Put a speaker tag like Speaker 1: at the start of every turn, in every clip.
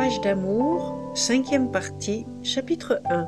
Speaker 1: Voyage d'amour, 5e partie, chapitre 1.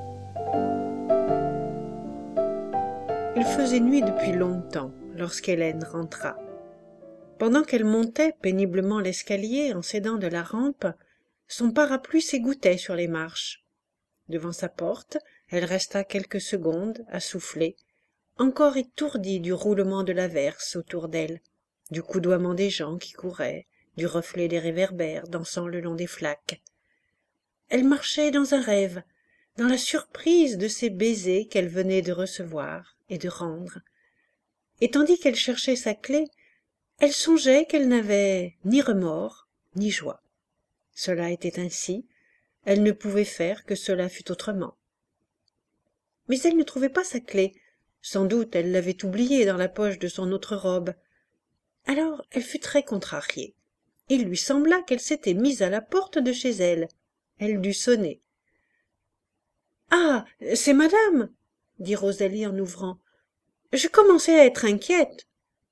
Speaker 1: Il faisait nuit depuis longtemps lorsqu'Hélène rentra. Pendant qu'elle montait péniblement l'escalier en s'aidant de la rampe, son parapluie s'égouttait sur les marches. Devant sa porte, elle resta quelques secondes à souffler, encore étourdie du roulement de l'averse autour d'elle, du coudoiement des gens qui couraient, du reflet des réverbères dansant le long des flaques. Elle marchait dans un rêve, dans la surprise de ces baisers qu'elle venait de recevoir et de rendre. Et tandis qu'elle cherchait sa clé, elle songeait qu'elle n'avait ni remords, ni joie. Cela était ainsi, elle ne pouvait faire que cela fût autrement. Mais elle ne trouvait pas sa clé. Sans doute elle l'avait oubliée dans la poche de son autre robe. Alors elle fut très contrariée. Il lui sembla qu'elle s'était mise à la porte de chez elle. Elle dut sonner. « Ah, c'est madame !» dit Rosalie en ouvrant. « Je commençais à être inquiète. »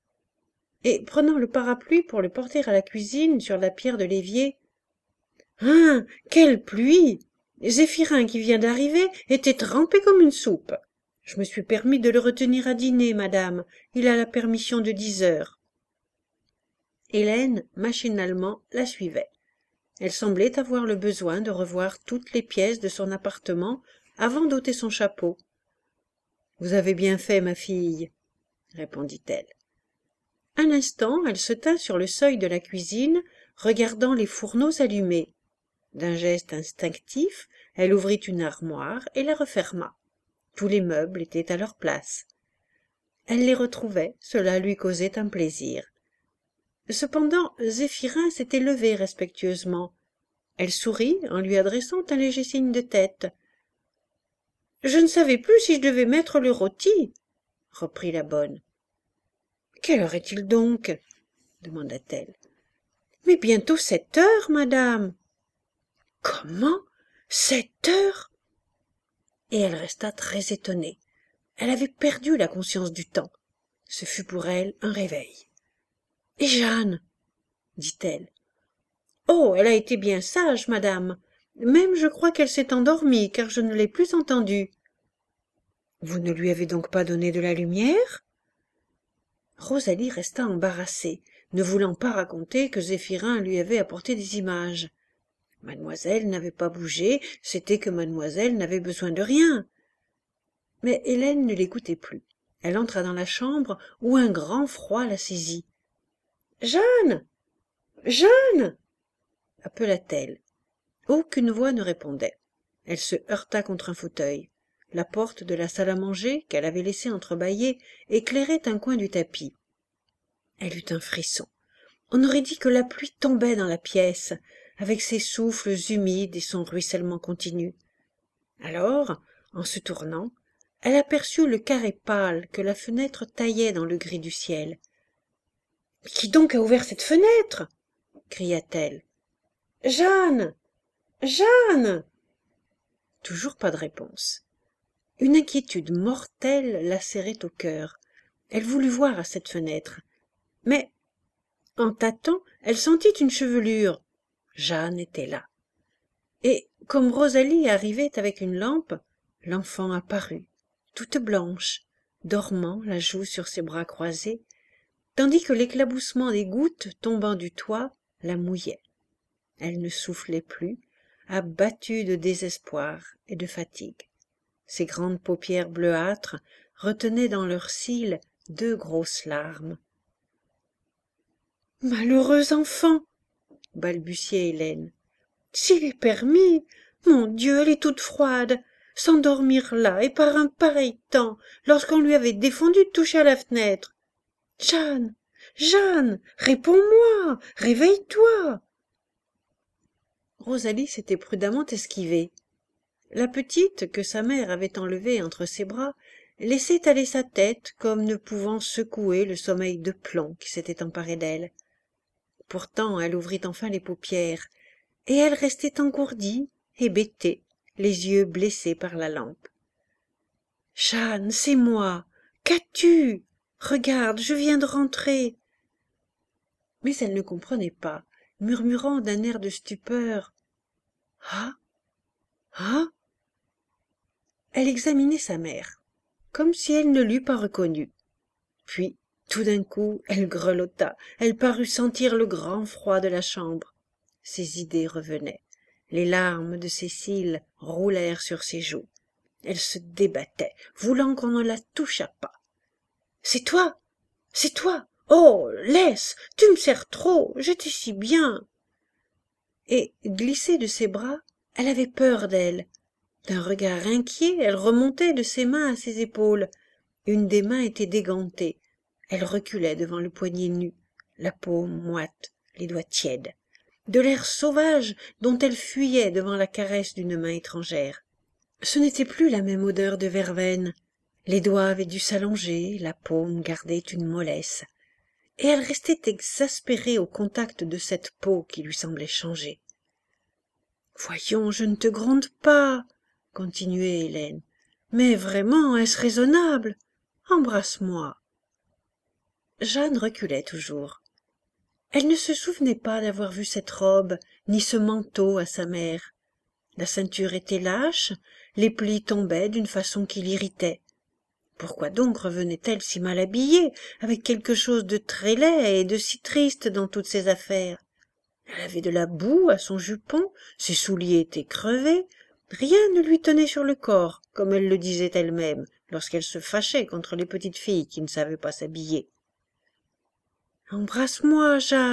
Speaker 1: Et prenant le parapluie pour le porter à la cuisine sur la pierre de l'évier. « Hein, quelle pluie ! Zéphirin qui vient d'arriver était trempé comme une soupe. Je me suis permis de le retenir à dîner, madame. Il a la permission de 10 heures. » Hélène, machinalement, la suivait. Elle semblait avoir le besoin de revoir toutes les pièces de son appartement avant d'ôter son chapeau. « Vous avez bien fait, ma fille, » répondit-elle. Un instant, elle se tint sur le seuil de la cuisine, regardant les fourneaux allumés. D'un geste instinctif, elle ouvrit une armoire et la referma. Tous les meubles étaient à leur place. Elle les retrouvait, cela lui causait un plaisir. Cependant, Zéphirin s'était levé respectueusement. Elle sourit en lui adressant un léger signe de tête. « Je ne savais plus si je devais mettre le rôti, » reprit la bonne. « Quelle heure est-il donc » demanda-t-elle. « Mais bientôt 7 heures, madame. »« Comment 7 heures ?» Et elle resta très étonnée. Elle avait perdu la conscience du temps. Ce fut pour elle un réveil. « Et Jeanne ?» dit-elle. « Oh, elle a été bien sage, madame. Même je crois qu'elle s'est endormie, car je ne l'ai plus entendue. »« Vous ne lui avez donc pas donné de la lumière ?» Rosalie resta embarrassée, ne voulant pas raconter que Zéphirin lui avait apporté des images. Mademoiselle n'avait pas bougé, c'était que mademoiselle n'avait besoin de rien. Mais Hélène ne l'écoutait plus. Elle entra dans la chambre où un grand froid la saisit. « Jeanne ! Jeanne !» appela-t-elle. Aucune voix ne répondait. Elle se heurta contre un fauteuil. La porte de la salle à manger, qu'elle avait laissée entrebâillée, éclairait un coin du tapis. Elle eut un frisson. On aurait dit que la pluie tombait dans la pièce, avec ses souffles humides et son ruissellement continu. Alors, en se tournant, elle aperçut le carré pâle que la fenêtre taillait dans le gris du ciel. « Mais qui donc a ouvert cette fenêtre ?» cria-t-elle. « Jeanne ! Jeanne !» Toujours pas de réponse. Une inquiétude mortelle la serrait au cœur. Elle voulut voir à cette fenêtre. Mais, en tâtant, elle sentit une chevelure. Jeanne était là. Et, comme Rosalie arrivait avec une lampe, l'enfant apparut, toute blanche, dormant la joue sur ses bras croisés, tandis que l'éclaboussement des gouttes tombant du toit la mouillait. Elle ne soufflait plus, abattue de désespoir et de fatigue. Ses grandes paupières bleuâtres retenaient dans leurs cils 2 grosses larmes. « Malheureuse enfant !» balbutiait Hélène. « S'il est permis, mon Dieu, elle est toute froide, s'endormir là et par un pareil temps, lorsqu'on lui avait défendu de toucher à la fenêtre. Jeanne, Jeanne, réponds-moi, réveille-toi !» Rosalie s'était prudemment esquivée. La petite, que sa mère avait enlevée entre ses bras, laissait aller sa tête comme ne pouvant secouer le sommeil de plomb qui s'était emparé d'elle. Pourtant elle ouvrit enfin les paupières, et elle restait engourdie, hébétée, les yeux blessés par la lampe. « Jeanne, c'est moi. Qu'as-tu ? Regarde, je viens de rentrer. » Mais elle ne comprenait pas, murmurant d'un air de stupeur. Ah, ah. Elle examinait sa mère, comme si elle ne l'eût pas reconnue. Puis, tout d'un coup, elle grelotta. Elle parut sentir le grand froid de la chambre. Ses idées revenaient. Les larmes de Cécile roulèrent sur ses joues. Elle se débattait, voulant qu'on ne la touchât pas. « C'est toi! C'est toi! Oh, laisse! Tu me sers trop! J'étais si bien! » Et, glissée de ses bras, elle avait peur d'elle. D'un regard inquiet, elle remontait de ses mains à ses épaules. Une des mains était dégantée. Elle reculait devant le poignet nu, la paume moite, les doigts tièdes, de l'air sauvage dont elle fuyait devant la caresse d'une main étrangère. Ce n'était plus la même odeur de verveine. Les doigts avaient dû s'allonger, la paume gardait une mollesse, et elle restait exaspérée au contact de cette peau qui lui semblait changer. « Voyons, je ne te gronde pas, » continuait Hélène, « mais vraiment, est-ce raisonnable? Embrasse-moi. » Jeanne reculait toujours. Elle ne se souvenait pas d'avoir vu cette robe, ni ce manteau à sa mère. La ceinture était lâche, les plis tombaient d'une façon qui l'irritait. Pourquoi donc revenait-elle si mal habillée, avec quelque chose de très laid et de si triste dans toutes ses affaires? Elle avait de la boue à son jupon, ses souliers étaient crevés, rien ne lui tenait sur le corps, comme elle le disait elle-même, lorsqu'elle se fâchait contre les petites filles qui ne savaient pas s'habiller. « Embrasse-moi, Jeanne !»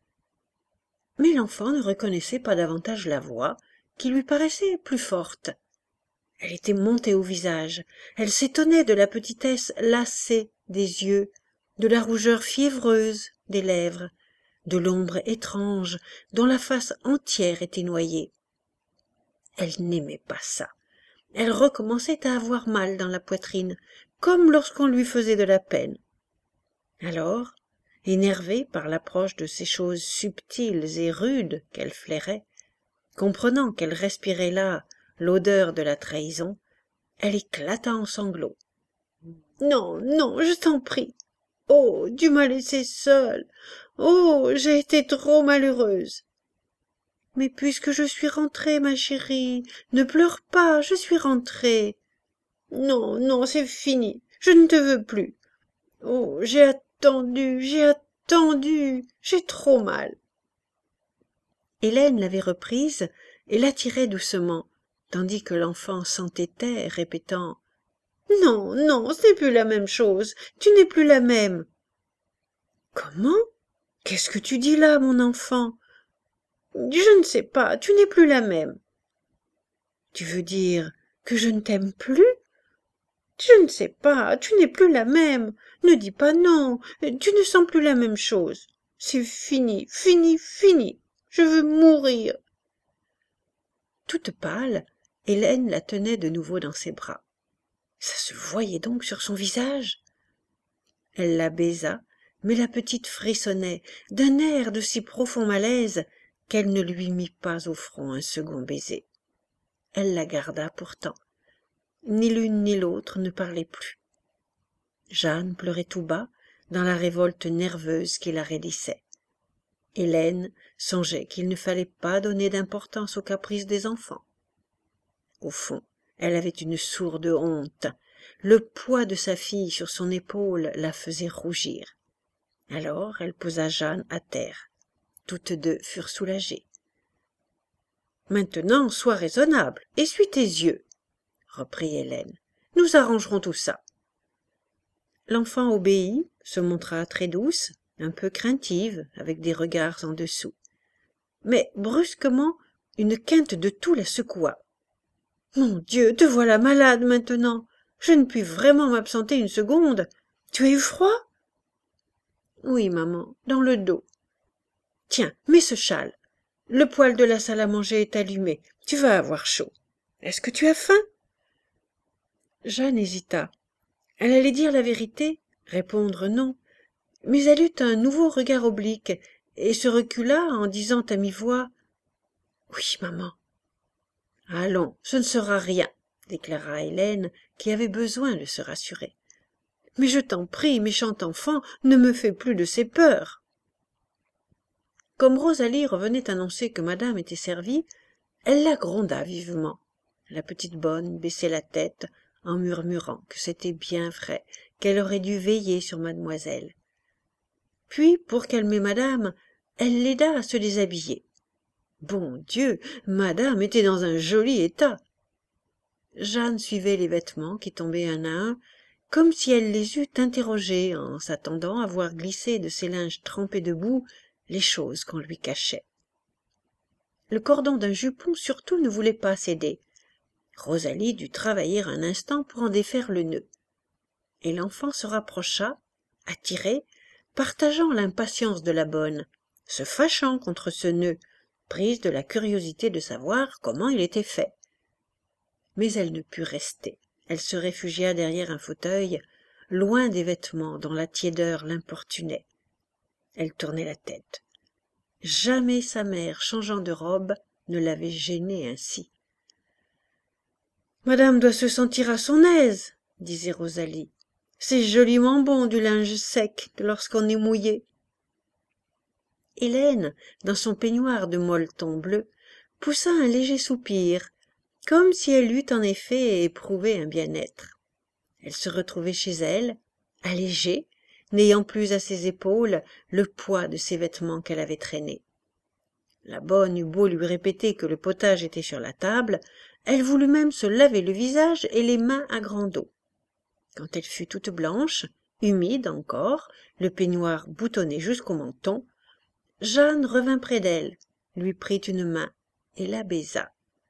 Speaker 1: Mais l'enfant ne reconnaissait pas davantage la voix, qui lui paraissait plus forte. Elle était montée au visage, elle s'étonnait de la petitesse lassée des yeux, de la rougeur fiévreuse des lèvres, de l'ombre étrange dont la face entière était noyée. Elle n'aimait pas ça. Elle recommençait à avoir mal dans la poitrine, comme lorsqu'on lui faisait de la peine. Alors, énervée par l'approche de ces choses subtiles et rudes qu'elle flairait, comprenant qu'elle respirait là l'odeur de la trahison, elle éclata en sanglots. « Non, non, je t'en prie. Oh, tu m'as laissée seule. Oh, j'ai été trop malheureuse. » « Mais puisque je suis rentrée, ma chérie, ne pleure pas, je suis rentrée. »« Non, non, c'est fini, je ne te veux plus. Oh, j'ai attendu, j'ai trop mal. » Hélène l'avait reprise et l'attirait doucement, tandis que l'enfant s'entêtait, répétant « Non, non, ce n'est plus la même chose, tu n'es plus la même. »« Comment? Qu'est-ce que tu dis là, mon enfant? »« Je ne sais pas, tu n'es plus la même. »« Tu veux dire que je ne t'aime plus? »« Je ne sais pas, tu n'es plus la même. Ne dis pas non, tu ne sens plus la même chose. C'est fini, fini, fini. Je veux mourir. » Toute pâle, Hélène la tenait de nouveau dans ses bras. Ça se voyait donc sur son visage. Elle la baisa, mais la petite frissonnait d'un air de si profond malaise qu'elle ne lui mit pas au front un second baiser. Elle la garda pourtant. Ni l'une ni l'autre ne parlaient plus. Jeanne pleurait tout bas, dans la révolte nerveuse qui la raidissait. Hélène songeait qu'il ne fallait pas donner d'importance aux caprices des enfants. Au fond, elle avait une sourde honte. Le poids de sa fille sur son épaule la faisait rougir. Alors elle posa Jeanne à terre. Toutes deux furent soulagées. « Maintenant, sois raisonnable, essuie tes yeux, » reprit Hélène. « Nous arrangerons tout ça. » L'enfant obéit, se montra très douce, un peu craintive, avec des regards en dessous. Mais brusquement, une quinte de toux la secoua. « Mon Dieu, te voilà malade maintenant. Je ne puis vraiment m'absenter une seconde. Tu as eu froid? »« Oui, maman, dans le dos. »« Tiens, mets ce châle. Le poêle de la salle à manger est allumé. Tu vas avoir chaud. Est-ce que tu as faim? » Jeanne hésita. Elle allait dire la vérité, répondre non, mais elle eut un nouveau regard oblique et se recula en disant à mi-voix « Oui, maman. »« Allons, ce ne sera rien, » déclara Hélène, qui avait besoin de se rassurer. « Mais je t'en prie, méchant enfant, ne me fais plus de ces peurs. » Comme Rosalie revenait annoncer que madame était servie, Elle la gronda vivement. La petite bonne baissait la tête en murmurant que c'était bien vrai, qu'elle aurait dû veiller sur mademoiselle. Puis, pour calmer madame, elle l'aida à se déshabiller. Bon Dieu, madame était dans un joli état. Jeanne suivait les vêtements qui tombaient un à un, comme si elle les eût interrogés en s'attendant à voir glisser de ses linges trempés de boue les choses qu'on lui cachait. Le cordon d'un jupon surtout ne voulait pas céder. Rosalie dut travailler un instant pour en défaire le nœud. Et l'enfant se rapprocha, attiré, partageant l'impatience de la bonne, se fâchant contre ce nœud, prise de la curiosité de savoir comment il était fait. Mais elle ne put rester. Elle se réfugia derrière un fauteuil, loin des vêtements dont la tiédeur l'importunait. Elle tournait la tête. Jamais sa mère, changeant de robe, ne l'avait gênée ainsi. « Madame doit se sentir à son aise, » disait Rosalie. « C'est joliment bon du linge sec lorsqu'on est mouillé. » Hélène, dans son peignoir de molleton bleu, poussa un léger soupir, comme si elle eût en effet éprouvé un bien-être. Elle se retrouvait chez elle, allégée, n'ayant plus à ses épaules le poids de ses vêtements qu'elle avait traînés. La bonne eut beau lui répéter que le potage était sur la table, elle voulut même se laver le visage et les mains à grande eau. Quand elle fut toute blanche, humide encore, le peignoir boutonné jusqu'au menton, Jeanne revint près d'elle, lui prit une main et la baisa.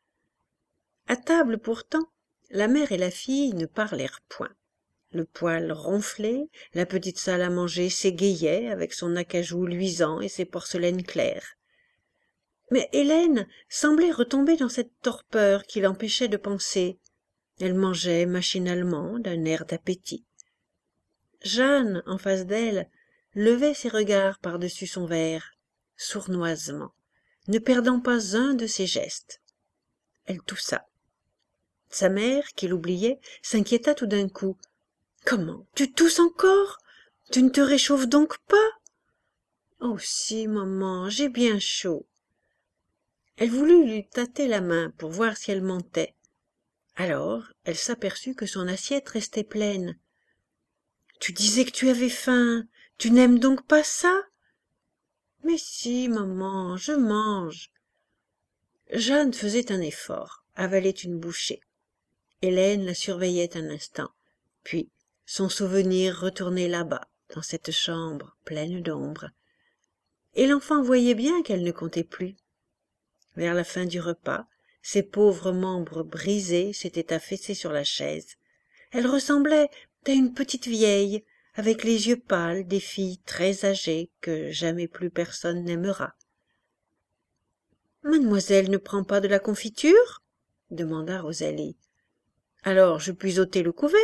Speaker 1: À table pourtant, la mère et la fille ne parlèrent point. Le poêle ronflait, la petite salle à manger s'égayait avec son acajou luisant et ses porcelaines claires. Mais Hélène semblait retomber dans cette torpeur qui l'empêchait de penser. Elle mangeait machinalement, d'un air d'appétit. Jeanne, en face d'elle, levait ses regards par-dessus son verre, sournoisement, ne perdant pas un de ses gestes. Elle toussa. Sa mère, qui l'oubliait, s'inquiéta tout d'un coup. « Comment, tu tousses encore? Tu ne te réchauffes donc pas? »« Oh si, maman, j'ai bien chaud. » Elle voulut lui tâter la main pour voir si elle mentait. Alors elle s'aperçut que son assiette restait pleine. « Tu disais que tu avais faim. Tu n'aimes donc pas ça? »« Mais si, maman, je mange. » Jeanne faisait un effort, avalait une bouchée. Hélène la surveillait un instant, puis son souvenir retournait là-bas, dans cette chambre pleine d'ombre. Et l'enfant voyait bien qu'elle ne comptait plus. Vers la fin du repas, ses pauvres membres brisés s'étaient affaissés sur la chaise. Elle ressemblait à une petite vieille, avec les yeux pâles des filles très âgées que jamais plus personne n'aimera. « Mademoiselle ne prend pas de la confiture ?» demanda Rosalie. « Alors je puis ôter le couvert. »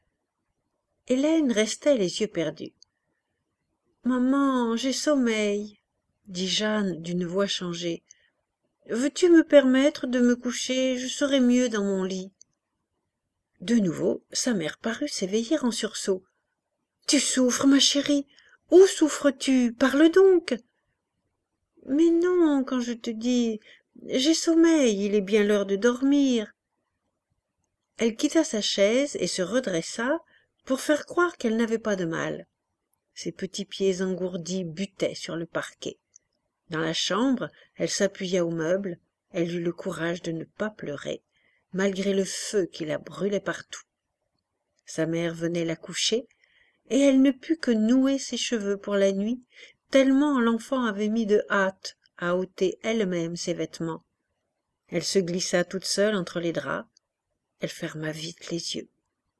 Speaker 1: Hélène restait les yeux perdus. « Maman, j'ai sommeil, » dit Jeanne d'une voix changée. « Veux-tu me permettre de me coucher? Je serai mieux dans mon lit. » De nouveau, sa mère parut s'éveiller en sursaut. « Tu souffres, ma chérie? Où souffres-tu? Parle donc. »« Mais non, quand je te dis... J'ai sommeil, il est bien l'heure de dormir. » Elle quitta sa chaise et se redressa pour faire croire qu'elle n'avait pas de mal. Ses petits pieds engourdis butaient sur le parquet. Dans la chambre, elle s'appuya au meuble, elle eut le courage de ne pas pleurer, malgré le feu qui la brûlait partout. Sa mère venait la coucher, et elle ne put que nouer ses cheveux pour la nuit, tellement l'enfant avait mis de hâte à ôter elle-même ses vêtements. Elle se glissa toute seule entre les draps, elle ferma vite les yeux.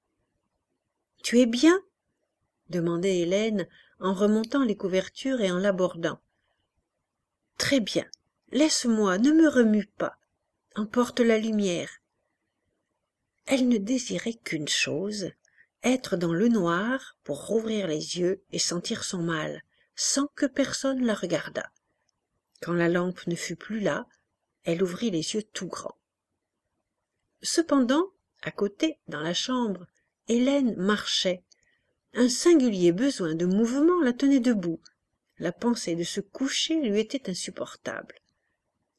Speaker 1: « Tu es bien ?» demandait Hélène en remontant les couvertures et en l'abordant. « Très bien. Laisse-moi, ne me remue pas. Emporte la lumière. » Elle ne désirait qu'une chose, être dans le noir pour rouvrir les yeux et sentir son mal, sans que personne la regardât. Quand la lampe ne fut plus là, elle ouvrit les yeux tout grands. Cependant, à côté, dans la chambre, Hélène marchait. Un singulier besoin de mouvement la tenait debout. La pensée de se coucher lui était insupportable.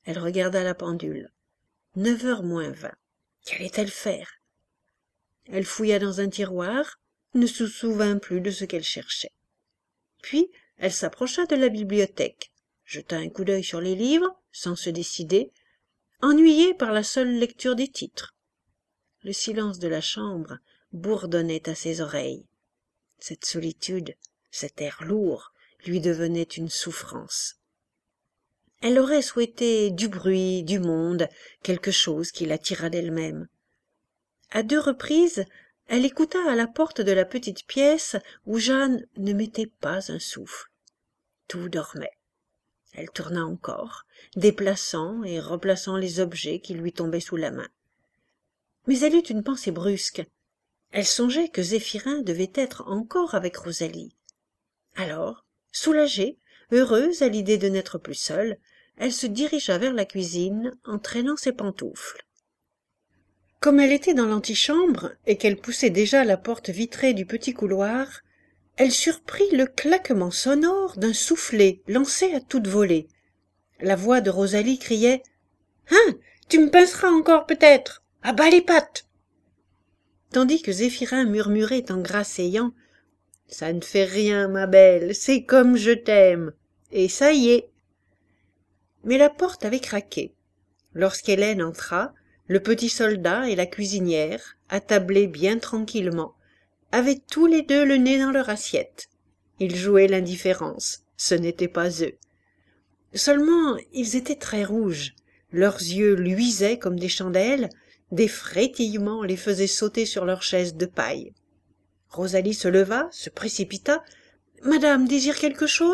Speaker 1: Elle regarda la pendule. 9h moins 20. Qu'allait-elle faire? Elle fouilla dans un tiroir, ne se souvint plus de ce qu'elle cherchait. Puis elle s'approcha de la bibliothèque, jeta un coup d'œil sur les livres, sans se décider, ennuyée par la seule lecture des titres. Le silence de la chambre bourdonnait à ses oreilles. Cette solitude, cet air lourd, lui devenait une souffrance. Elle aurait souhaité du bruit, du monde, quelque chose qui l'attirât d'elle-même. À 2 reprises, elle écouta à la porte de la petite pièce où Jeanne ne mettait pas un souffle. Tout dormait. Elle tourna encore, déplaçant et replaçant les objets qui lui tombaient sous la main. Mais elle eut une pensée brusque. Elle songeait que Zéphirin devait être encore avec Rosalie. Alors, soulagée, heureuse à l'idée de n'être plus seule, elle se dirigea vers la cuisine en traînant ses pantoufles. Comme elle était dans l'antichambre et qu'elle poussait déjà la porte vitrée du petit couloir, elle surprit le claquement sonore d'un soufflet lancé à toute volée. La voix de Rosalie criait « Hein, tu me pinceras encore peut-être. À bas les pattes !» Tandis que Zéphirin murmurait en grasseyant « Ça ne fait rien, ma belle, c'est comme je t'aime. Et ça y est. » Mais la porte avait craqué. Lorsqu'Hélène entra, le petit soldat et la cuisinière, attablés bien tranquillement, avaient tous les deux le nez dans leur assiette. Ils jouaient l'indifférence, ce n'était pas eux. Seulement, ils étaient très rouges, leurs yeux luisaient comme des chandelles, des frétillements les faisaient sauter sur leurs chaises de paille. Rosalie se leva, se précipita. « Madame désire quelque chose ?»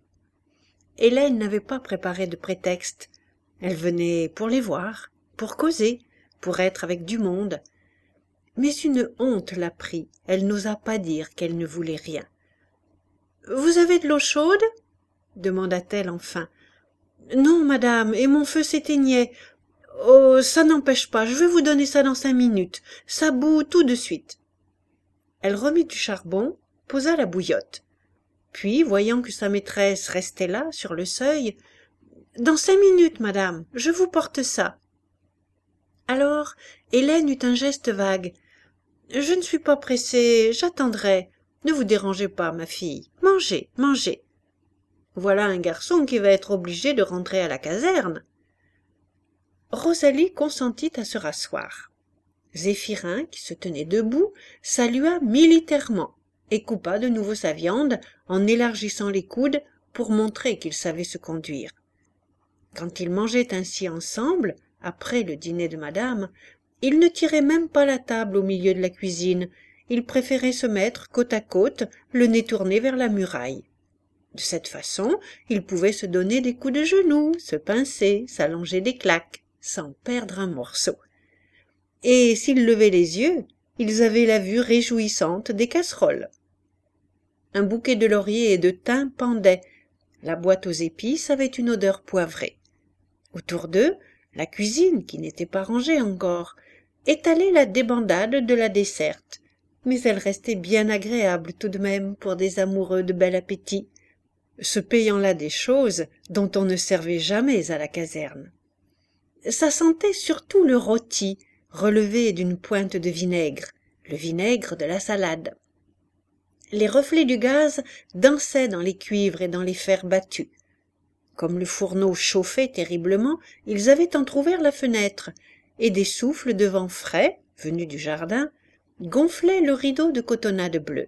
Speaker 1: Hélène n'avait pas préparé de prétexte. Elle venait pour les voir, pour causer, pour être avec du monde. Mais une honte la prit, elle n'osa pas dire qu'elle ne voulait rien. « Vous avez de l'eau chaude ?» demanda-t-elle enfin. « Non, madame, et mon feu s'éteignait. Oh, ça n'empêche pas, je vais vous donner ça dans 5 minutes. Ça bout tout de suite. » Elle remit du charbon, posa la bouillotte. Puis, voyant que sa maîtresse restait là, sur le seuil, « Dans 5 minutes, madame, je vous porte ça. » Alors, Hélène eut un geste vague. « Je ne suis pas pressée, j'attendrai. Ne vous dérangez pas, ma fille. Mangez, mangez. » Voilà un garçon qui va être obligé de rentrer à la caserne. Rosalie consentit à se rasseoir. Zéphirin, qui se tenait debout, salua militairement et coupa de nouveau sa viande en élargissant les coudes pour montrer qu'il savait se conduire. Quand ils mangeaient ainsi ensemble, après le dîner de madame, ils ne tiraient même pas la table au milieu de la cuisine, ils préféraient se mettre côte à côte, le nez tourné vers la muraille. De cette façon, ils pouvaient se donner des coups de genoux, se pincer, s'allonger des claques, sans perdre un morceau. Et s'ils levaient les yeux, ils avaient la vue réjouissante des casseroles. Un bouquet de laurier et de thym pendait, la boîte aux épices avait une odeur poivrée. Autour d'eux, la cuisine, qui n'était pas rangée encore, étalait la débandade de la desserte, mais elle restait bien agréable tout de même pour des amoureux de bel appétit, se payant là des choses dont on ne servait jamais à la caserne. Ça sentait surtout le rôti, relevé d'une pointe de vinaigre, le vinaigre de la salade. Les reflets du gaz dansaient dans les cuivres et dans les fers battus. Comme le fourneau chauffait terriblement, ils avaient entr'ouvert la fenêtre, et des souffles de vent frais, venus du jardin, gonflaient le rideau de cotonnade bleue.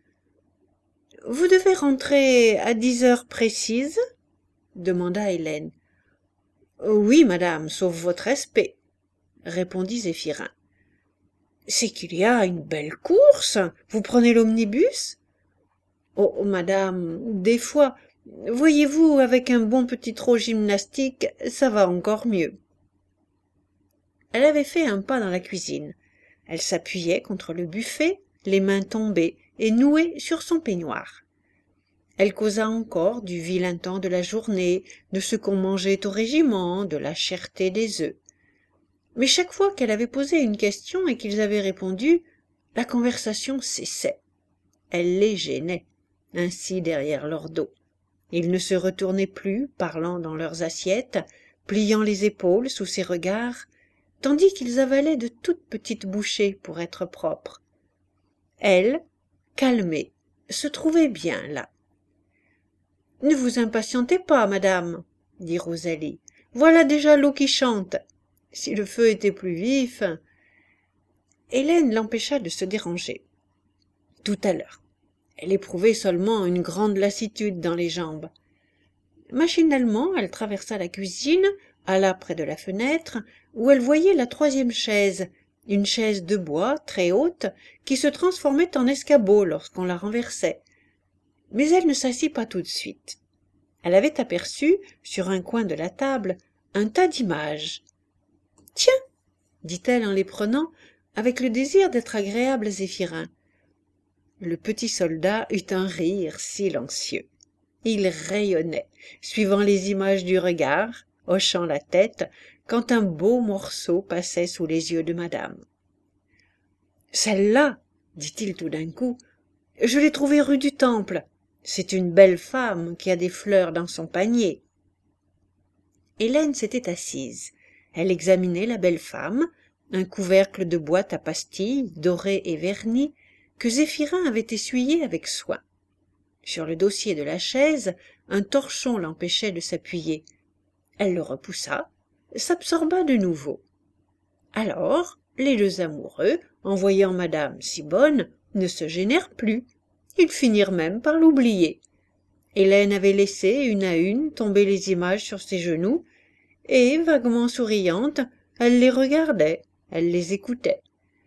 Speaker 1: « Vous devez rentrer à 10 heures précises ?» demanda Hélène. « Oui, madame, sauf votre respect, » répondit Zéphirin. « C'est qu'il y a une belle course. Vous prenez l'omnibus ?»« Oh, madame, des fois, voyez-vous, avec un bon petit trot gymnastique, ça va encore mieux. » Elle avait fait un pas dans la cuisine. Elle s'appuyait contre le buffet, les mains tombées et nouées sur son peignoir. Elle causa encore du vilain temps de la journée, de ce qu'on mangeait au régiment, de la cherté des œufs. Mais chaque fois qu'elle avait posé une question et qu'ils avaient répondu, la conversation cessait. Elle les gênait, ainsi derrière leur dos. Ils ne se retournaient plus, parlant dans leurs assiettes, pliant les épaules sous ses regards, tandis qu'ils avalaient de toutes petites bouchées pour être propres. Elle, calmée, se trouvait bien là. « Ne vous impatientez pas, madame, » dit Rosalie. « Voilà déjà l'eau qui chante. Si le feu était plus vif... » Hélène l'empêcha de se déranger. Tout à l'heure. Elle éprouvait seulement une grande lassitude dans les jambes. Machinalement, elle traversa la cuisine, alla près de la fenêtre, où elle voyait la troisième chaise, une chaise de bois très haute, qui se transformait en escabeau lorsqu'on la renversait. Mais elle ne s'assit pas tout de suite. Elle avait aperçu, sur un coin de la table, un tas d'images. « Tiens !» dit-elle en les prenant, avec le désir d'être agréable à Zéphirin. Le petit soldat eut un rire silencieux. Il rayonnait, suivant les images du regard, hochant la tête, quand un beau morceau passait sous les yeux de madame. « Celle-là, dit-il tout d'un coup, je l'ai trouvée rue du Temple. C'est une belle femme qui a des fleurs dans son panier. » Hélène s'était assise. Elle examinait la belle femme, un couvercle de boîte à pastilles, doré et verni, que Zéphirin avait essuyé avec soin. Sur le dossier de la chaise, un torchon l'empêchait de s'appuyer. Elle le repoussa, s'absorba de nouveau. Alors, les deux amoureux, en voyant madame si bonne, ne se gênèrent plus. Ils finirent même par l'oublier. Hélène avait laissé une à une tomber les images sur ses genoux, et, vaguement souriante, elle les regardait, elle les écoutait.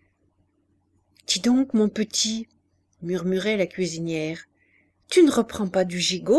Speaker 1: « Dis donc, mon petit, » murmurait la cuisinière, « tu ne reprends pas du gigot ?»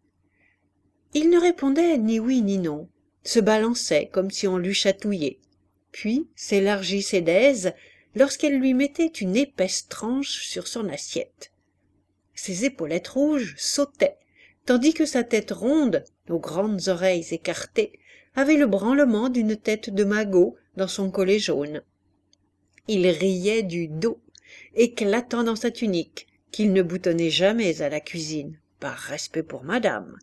Speaker 1: Il ne répondait ni oui ni non, se balançait comme si on l'eût chatouillé, puis s'élargit ses aises lorsqu'elle lui mettait une épaisse tranche sur son assiette. Ses épaulettes rouges sautaient, tandis que sa tête ronde, aux grandes oreilles écartées, avait le branlement d'une tête de magot dans son collet jaune. Il riait du dos, éclatant dans sa tunique, qu'il ne boutonnait jamais à la cuisine, par respect pour madame.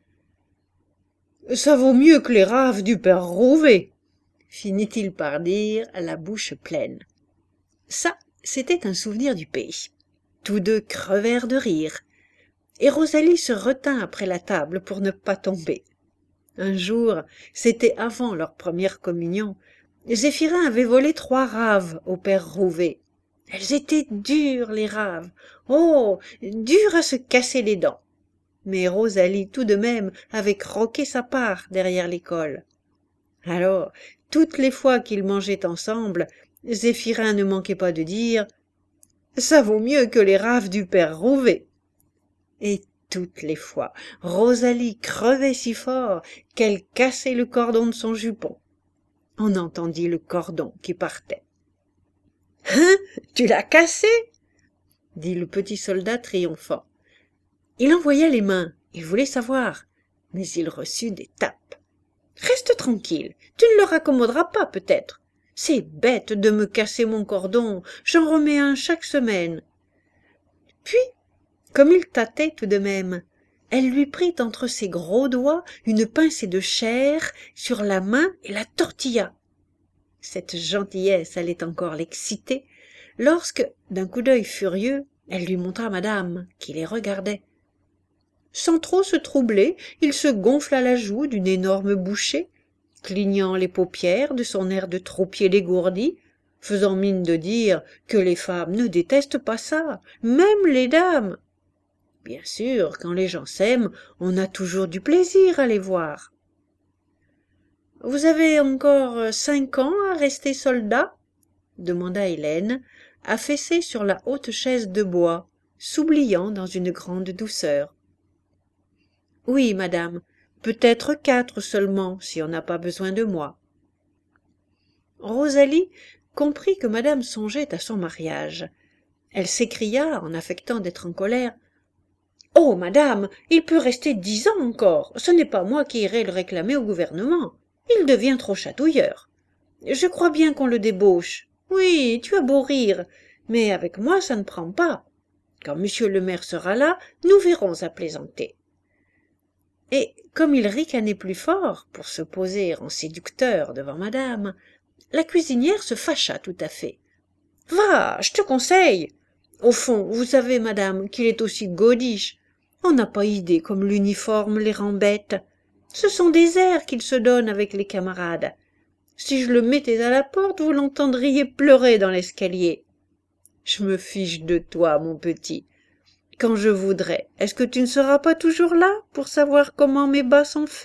Speaker 1: « Ça vaut mieux que les raves du père Rouvet, » finit-il par dire, la bouche pleine. Ça, c'était un souvenir du pays. Tous deux crevèrent de rire, et Rosalie se retint après la table pour ne pas tomber. Un jour, c'était avant leur première communion, Zéphirin avait volé 3 raves au père Rouvet. Elles étaient dures, les raves, oh, dures à se casser les dents. Mais Rosalie, tout de même, avait croqué sa part derrière l'école. Alors, toutes les fois qu'ils mangeaient ensemble, Zéphirin ne manquait pas de dire « Ça vaut mieux que les raves du père Rouvet ». Et toutes les fois, Rosalie crevait si fort qu'elle cassait le cordon de son jupon. On entendit le cordon qui partait. « Hein, tu l'as cassé ?» dit le petit soldat triomphant. Il envoya les mains, il voulait savoir, mais il reçut des tapes. « Reste tranquille, tu ne le raccommoderas pas peut-être. C'est bête de me casser mon cordon, j'en remets un chaque semaine. » Puis, comme il tâtait tout de même, elle lui prit entre ses gros doigts une pincée de chair sur la main et la tortilla. Cette gentillesse allait encore l'exciter, lorsque, d'un coup d'œil furieux, elle lui montra madame, qui les regardait. Sans trop se troubler, il se gonfla la joue d'une énorme bouchée, clignant les paupières de son air de troupier dégourdi, faisant mine de dire que les femmes ne détestent pas ça, même les dames. Bien sûr, quand les gens s'aiment, on a toujours du plaisir à les voir. « Vous avez encore 5 ans à rester soldat ?» demanda Hélène, affaissée sur la haute chaise de bois, s'oubliant dans une grande douceur. « Oui, madame, peut-être 4 seulement, si on n'a pas besoin de moi. » Rosalie comprit que madame songeait à son mariage. Elle s'écria, en affectant d'être en colère, « Oh, madame, il peut rester 10 ans encore, ce n'est pas moi qui irai le réclamer au gouvernement. Il devient trop chatouilleur. Je crois bien qu'on le débauche. Oui, tu as beau rire, mais avec moi ça ne prend pas. Quand monsieur le maire sera là, nous verrons à plaisanter. » Et comme il ricanait plus fort pour se poser en séducteur devant madame, la cuisinière se fâcha tout à fait. « Va, je te conseille. Au fond, vous savez, madame, qu'il est aussi godiche. On n'a pas idée comme l'uniforme les rend bêtes. Ce sont des airs qu'il se donne avec les camarades. Si je le mettais à la porte, vous l'entendriez pleurer dans l'escalier. Je me fiche de toi, mon petit. Quand je voudrais, est-ce que tu ne seras pas toujours là pour savoir comment mes bas sont faits ?»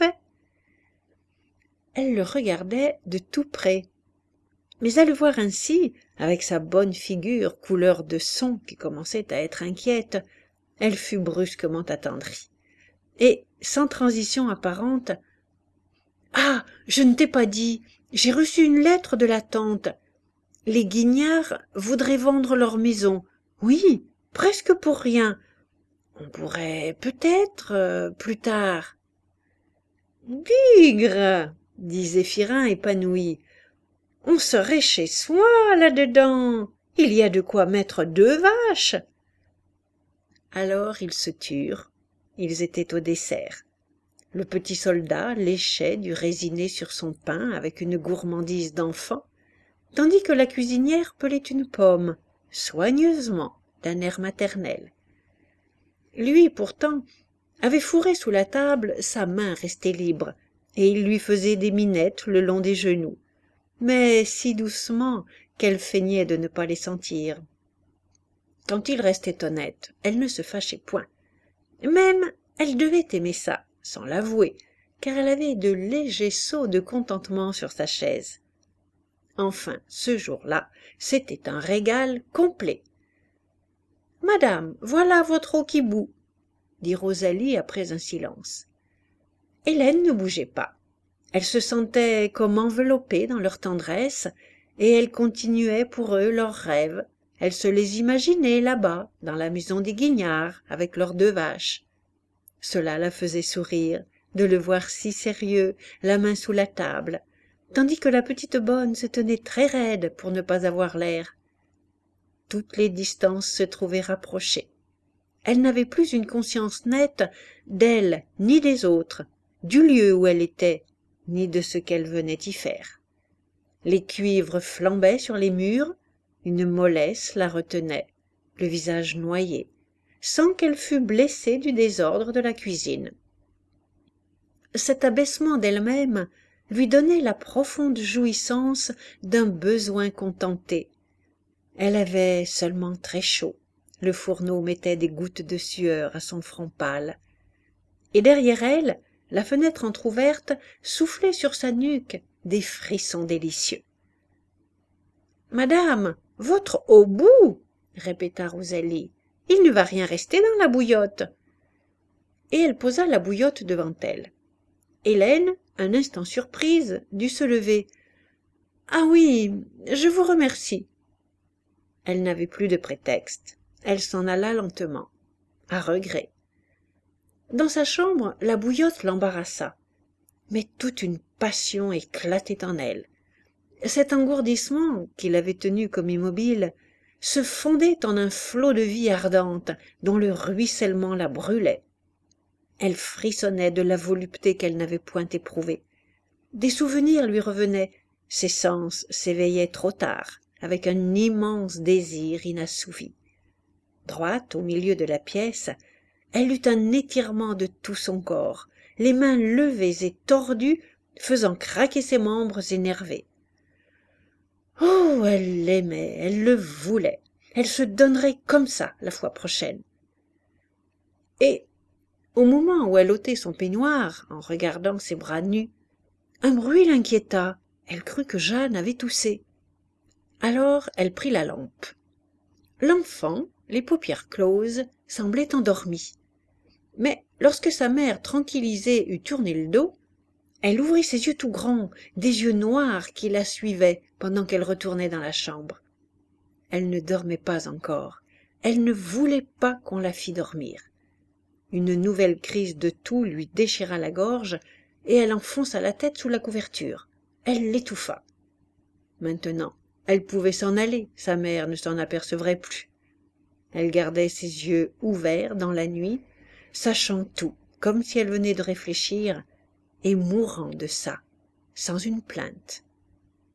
Speaker 1: Elle le regardait de tout près. Mais à le voir ainsi, avec sa bonne figure couleur de son qui commençait à être inquiète, elle fut brusquement attendrie. Et, sans transition apparente, « Ah, je ne t'ai pas dit, j'ai reçu une lettre de la tante. Les Guignard voudraient vendre leur maison. Oui, presque pour rien. On pourrait peut-être plus tard. »« Bigre !» dit Zéphirin épanoui. « On serait chez soi là-dedans. Il y a de quoi mettre 2 vaches. » Alors ils se turent. Ils étaient au dessert. Le petit soldat léchait du raisiné sur son pain avec une gourmandise d'enfant, tandis que la cuisinière pelait une pomme, soigneusement, d'un air maternel. Lui, pourtant, avait fourré sous la table sa main restée libre, et il lui faisait des minettes le long des genoux, mais si doucement qu'elle feignait de ne pas les sentir. Quand il restait honnête, elle ne se fâchait point. Même, elle devait aimer ça, sans l'avouer, car elle avait de légers sauts de contentement sur sa chaise. Enfin, ce jour-là, c'était un régal complet. « Madame, voilà votre au-qui-bout, » dit Rosalie après un silence. Hélène ne bougeait pas. Elle se sentait comme enveloppée dans leur tendresse, et elle continuait pour eux leurs rêves. Elle se les imaginait là-bas, dans la maison des Guignard, avec leurs 2 vaches. Cela la faisait sourire, de le voir si sérieux, la main sous la table, tandis que la petite bonne se tenait très raide pour ne pas avoir l'air. Toutes les distances se trouvaient rapprochées. Elle n'avait plus une conscience nette d'elle ni des autres, du lieu où elle était, ni de ce qu'elle venait y faire. Les cuivres flambaient sur les murs, une mollesse la retenait, le visage noyé, sans qu'elle fût blessée du désordre de la cuisine. Cet abaissement d'elle-même lui donnait la profonde jouissance d'un besoin contenté. Elle avait seulement très chaud, le fourneau mettait des gouttes de sueur à son front pâle, et derrière elle, la fenêtre entr'ouverte soufflait sur sa nuque des frissons délicieux. « Madame, votre haut-bout !» répéta Rosalie. « Il ne va rien rester dans la bouillotte. » Et elle posa la bouillotte devant elle. Hélène, un instant surprise, dut se lever. « Ah oui, je vous remercie. » Elle n'avait plus de prétexte. Elle s'en alla lentement, à regret. Dans sa chambre, la bouillotte l'embarrassa, mais toute une passion éclatait en elle. Cet engourdissement, qui l'avait tenue comme immobile, se fondait en un flot de vie ardente dont le ruissellement la brûlait. Elle frissonnait de la volupté qu'elle n'avait point éprouvée. Des souvenirs lui revenaient, ses sens s'éveillaient trop tard, avec un immense désir inassouvi. Droite au milieu de la pièce, elle eut un étirement de tout son corps, les mains levées et tordues, faisant craquer ses membres énervés. Oh, elle l'aimait, elle le voulait, elle se donnerait comme ça la fois prochaine. Et, au moment où elle ôtait son peignoir, en regardant ses bras nus, un bruit l'inquiéta, elle crut que Jeanne avait toussé. Alors elle prit la lampe. L'enfant, les paupières closes, semblait endormi. Mais lorsque sa mère tranquillisée eut tourné le dos, elle ouvrit ses yeux tout grands, des yeux noirs qui la suivaient pendant qu'elle retournait dans la chambre. Elle ne dormait pas encore, elle ne voulait pas qu'on la fît dormir. Une nouvelle crise de toux lui déchira la gorge, et elle enfonça la tête sous la couverture. Elle l'étouffa. Maintenant, elle pouvait s'en aller, sa mère ne s'en apercevrait plus. Elle gardait ses yeux ouverts dans la nuit, sachant tout, comme si elle venait de réfléchir, et mourant de ça, sans une plainte.